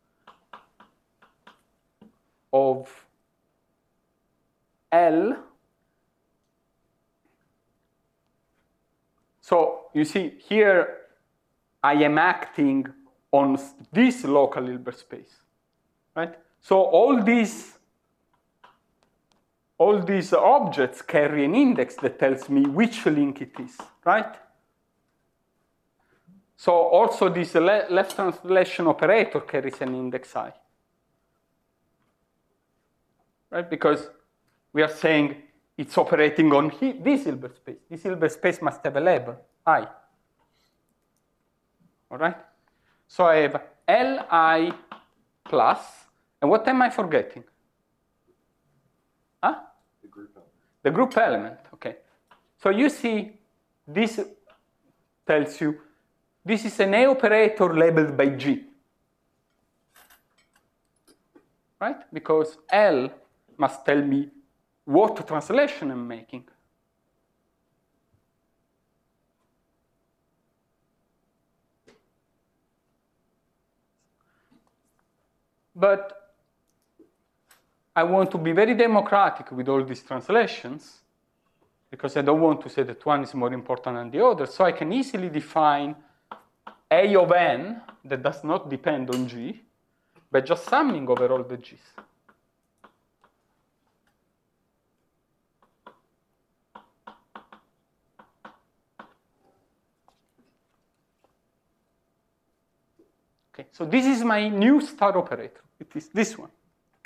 of L. So you see here, I am acting on this local Hilbert space, right? So all these, all these objects carry an index that tells me which link it is, right? So also this le left translation operator carries an index I, right? Because we are saying it's operating on he this Hilbert space. This Hilbert space must have a label, I. All right? So I have Li plus, and what am I forgetting? Huh? The group element. The group element, okay. So you see, this tells you, this is an A operator labeled by G. Right? Because L must tell me what translation I'm making. But I want to be very democratic with all these translations because I don't want to say that one is more important than the other. So I can easily define A of n that does not depend on G by just summing over all the G's. Okay, so this is my new star operator. It is this one.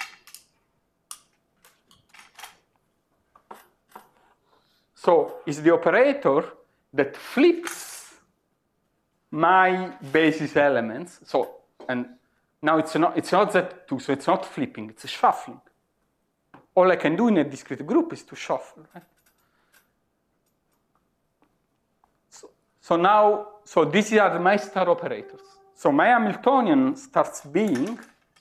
So it's the operator that flips my basis elements. So, and now it's not, it's not Z two, so it's not flipping, it's shuffling. All I can do in a discrete group is to shuffle, right? So, so now, so these are my star operators. So my Hamiltonian starts being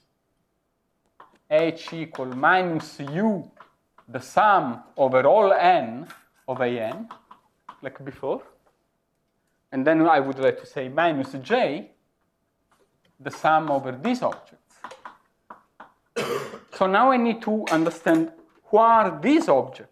H equal minus U, the sum over all n of A n, like before. And then I would like to say minus J, the sum over these objects. So now I need to understand who are these objects.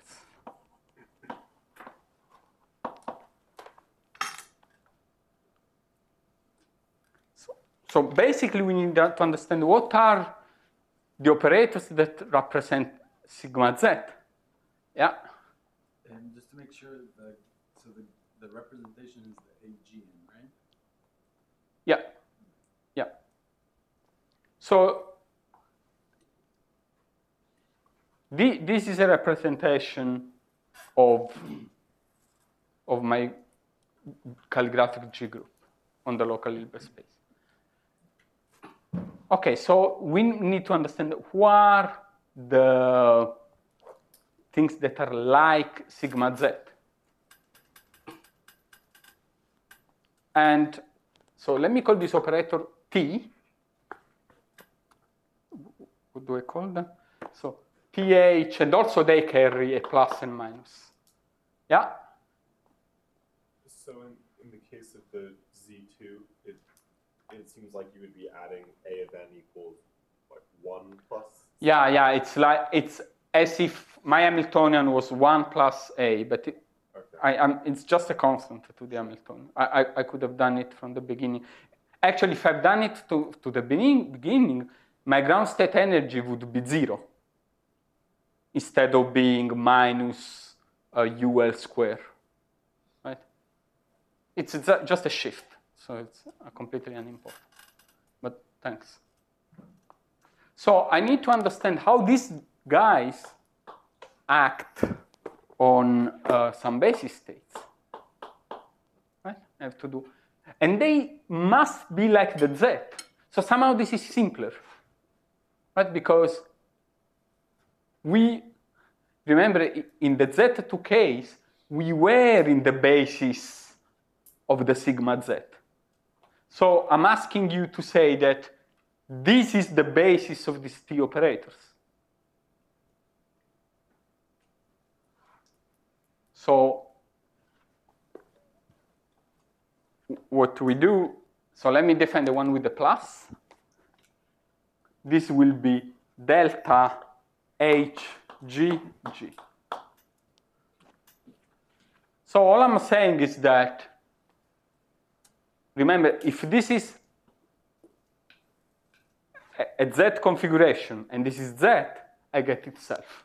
So basically, we need to understand what are the operators that represent sigma z. Yeah? And just to make sure, the, so the, the representation is the A G N, right? Yeah. Yeah. So the, this is a representation of, of my calligraphic G group on the local Hilbert space. Okay, so we need to understand who are the things that are like sigma z. And so let me call this operator T. What do I call them? So T H, and also they carry a plus and minus. Yeah? So in, in the case of the Z two, it, it seems like you would be adding A of n equals like one plus? Yeah, yeah, it's like, it's as if my Hamiltonian was one plus A, but it, Okay. I, I'm, it's just a constant to the Hamiltonian. I, I, I could have done it from the beginning. Actually, if I've done it to, to the beginning, beginning, my ground state energy would be zero instead of being minus uh, U L square, right? It's, it's a, just a shift, so it's uh, completely unimportant. But thanks. So I need to understand how these guys act on uh, some basis states, right? I have to do, and they must be like the Z. So somehow this is simpler, right? Because we, remember in the Z two case, we were in the basis of the sigma Z. So I'm asking you to say that this is the basis of these T operators. So what we do, so let me define the one with the plus. This will be delta H G G. So all I'm saying is that, remember, if this is a Z configuration and this is Z, I get itself.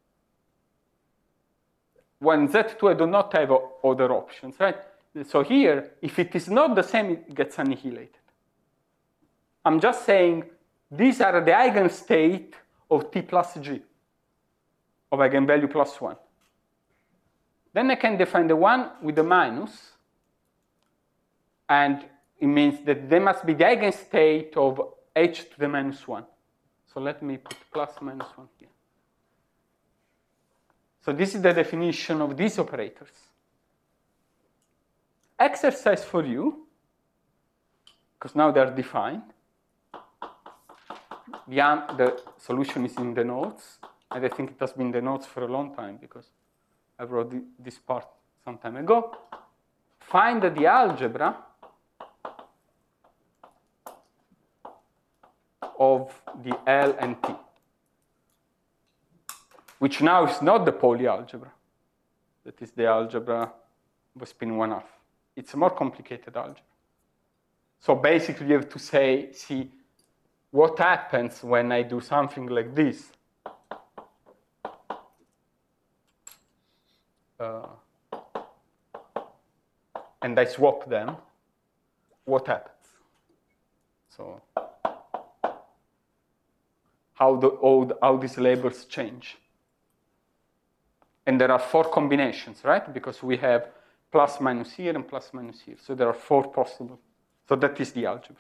When Z two, I do not have other options, right? So here, if it is not the same, it gets annihilated. I'm just saying these are the eigenstate of T plus G, of eigenvalue plus one. Then I can define the one with the minus, and it means that they must be the eigenstate of H to the minus one. So let me put plus minus one here. So this is the definition of these operators. Exercise for you, because now they're defined. The, the solution is in the notes, and I think it has been in the notes for a long time because I wrote this part some time ago. Find the algebra of the L and T, which now is not the Pauli algebra. That is the algebra of spin one half. It's a more complicated algebra. So basically, you have to say, see, what happens when I do something like this? Uh, and I swap them. What happens? So how the how, how these labels change. And there are four combinations, right? Because we have plus minus here and plus minus here. So there are four possible. So that is the algebra.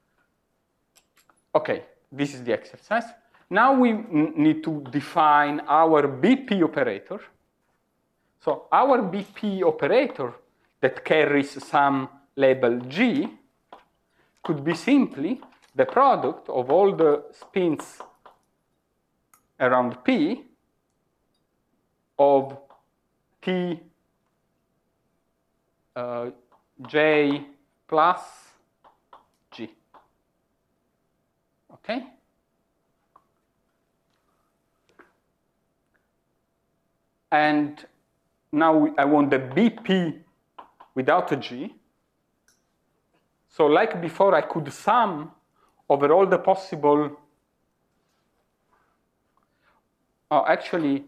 Okay, this is the exercise. Now we need to define our B P operator. So our B P operator that carries some label G could be simply the product of all the spins around P of T uh, J plus G. Okay? And now I want the B P without a G. So like before, I could sum over all the possible. Oh, actually,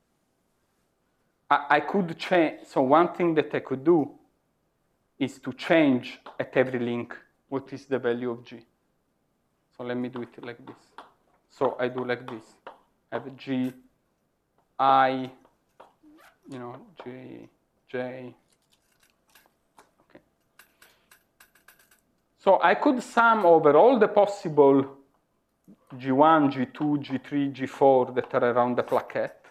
I, I could change. So one thing that I could do is to change at every link what is the value of G. So let me do it like this. So I do like this. I have G, I, you know, J, J. Okay. So I could sum over all the possible G one, G two, G three, G four that are around the plaquette.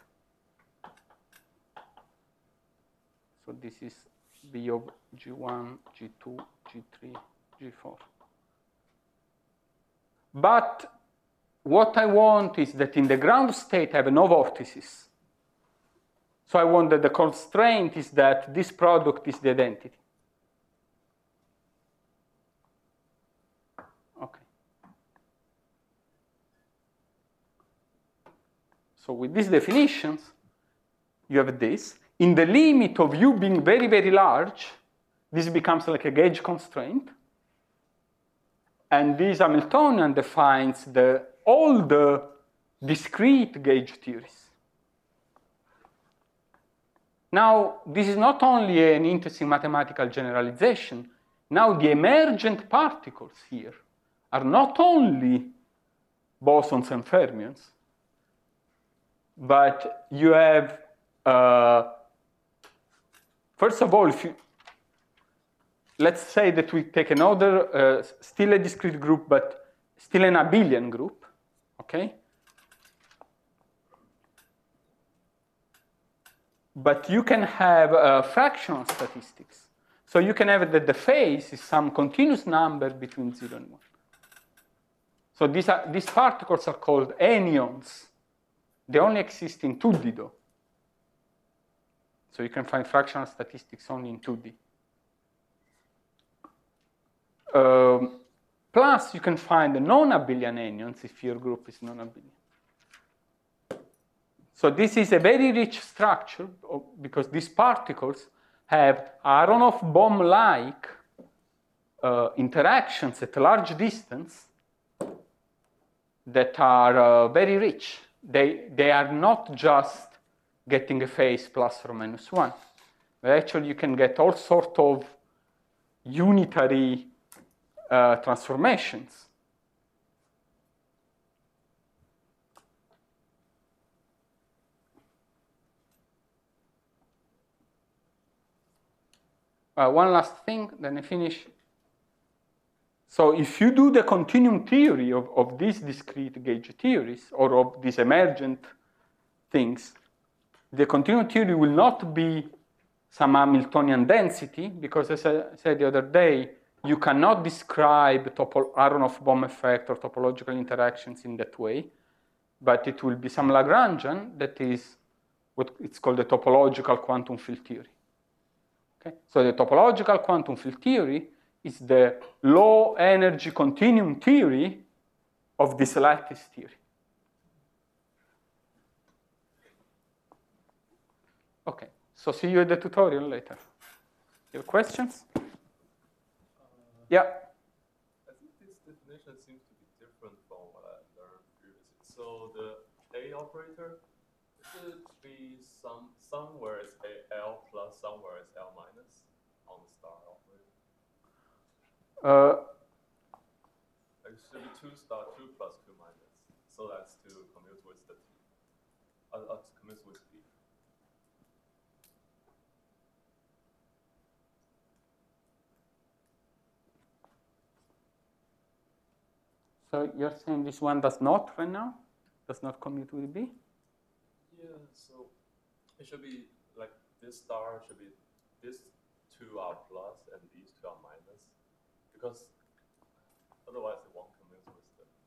So this is B of G one, G two, G three, G four. But what I want is that in the ground state I have no vortices. So I want that the constraint is that this product is the identity. Okay. So with these definitions, you have this. In the limit of U being very, very large, this becomes like a gauge constraint. And this Hamiltonian defines the, all the discrete gauge theories. Now, this is not only an interesting mathematical generalization. Now, the emergent particles here are not only bosons and fermions, but you have, uh, first of all, if you, let's say that we take another, uh, still a discrete group, but still an abelian group, okay? But you can have uh, fractional statistics. So you can have that the phase is some continuous number between zero and one. So these, are, these particles are called anyons. They only exist in two D though. So you can find fractional statistics only in two D. Um, plus, you can find the non-abelian anyons if your group is non-abelian. So this is a very rich structure because these particles have Aharonov-Bohm-like uh, interactions at a large distance that are uh, very rich. They, they are not just getting a phase plus or minus one. But actually, you can get all sorts of unitary uh, transformations. Uh, one last thing, then I finish. So if you do the continuum theory of, of these discrete gauge theories, or of these emergent things, the continuum theory will not be some Hamiltonian density, because as I said the other day, you cannot describe Aharonov-Bohm effect or topological interactions in that way, but it will be some Lagrangian that is what it's called the topological quantum field theory. Okay? So the topological quantum field theory is the low energy continuum theory of this lattice theory. Okay, so see you at the tutorial later. You have questions? Uh, Yeah. I think this definition seems to be different from what I learned previously. So the A operator should be some somewhere is a L plus, somewhere is L minus on the star operator. Uh, Like it should be two star, two plus, two minus. So that's to commute with the T. Uh, uh, to commute with B. so you're saying this one does not right now? Does not commute with B? Yeah, so it should be like this star should be this two are plus and these two are minus, because otherwise it won't commute with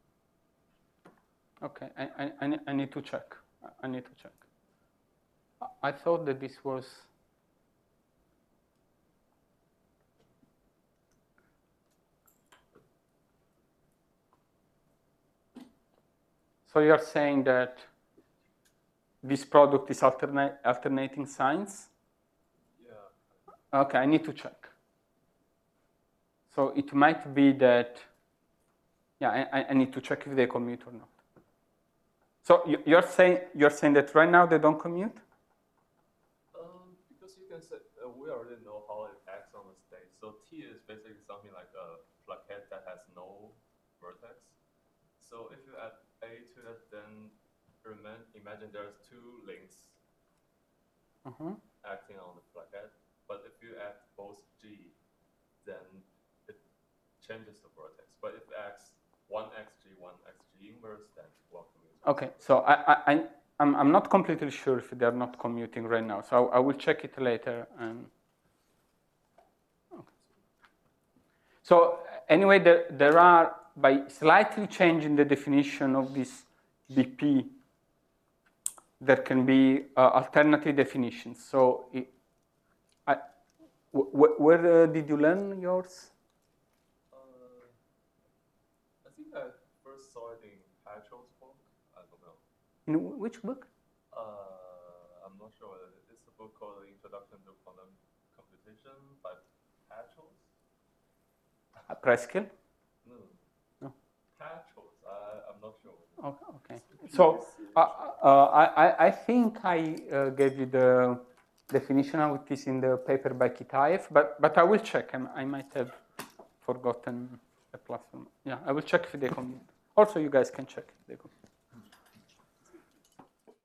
the. Okay, I, I, I ne- I need to check. I need to check. I- I thought that this was. So you're saying that this product is alternate, alternating signs? Yeah. Okay, I need to check. So it might be that, yeah, I, I need to check if they commute or not. So you- you're saying you're saying that right now they don't commute? Um, because you can say uh, we already know how it acts on the state. So T is basically something like a plaquette that has no vertex. So if you add A to it, then remain, imagine there's two links Uh-huh. acting on the plaquette. But if you add both G, then it changes the vertex. But if x one xg one xg inverse, then one commutes. Okay, so I, I, I I'm, I'm not completely sure if they're not commuting right now, so I, I will check it later. And okay. So anyway, there, there are, by slightly changing the definition of this B P, there can be uh, alternative definitions. So it, I, wh where uh, did you learn yours? Uh, I think I first saw it in Patrol's book. I don't know. In which book? Uh, I'm not sure. It's a book called Introduction to Quantum Computation by Patrol. Uh, Preskill? No. No. Patrol. Uh, I'm not sure. Okay. okay. So uh, uh, I, I think I uh, gave you the definition of it is in the paper by Kitaev, but but I will check. I, I might have forgotten the platform. Yeah, I will check if they commute. Also, you guys can check if they commute.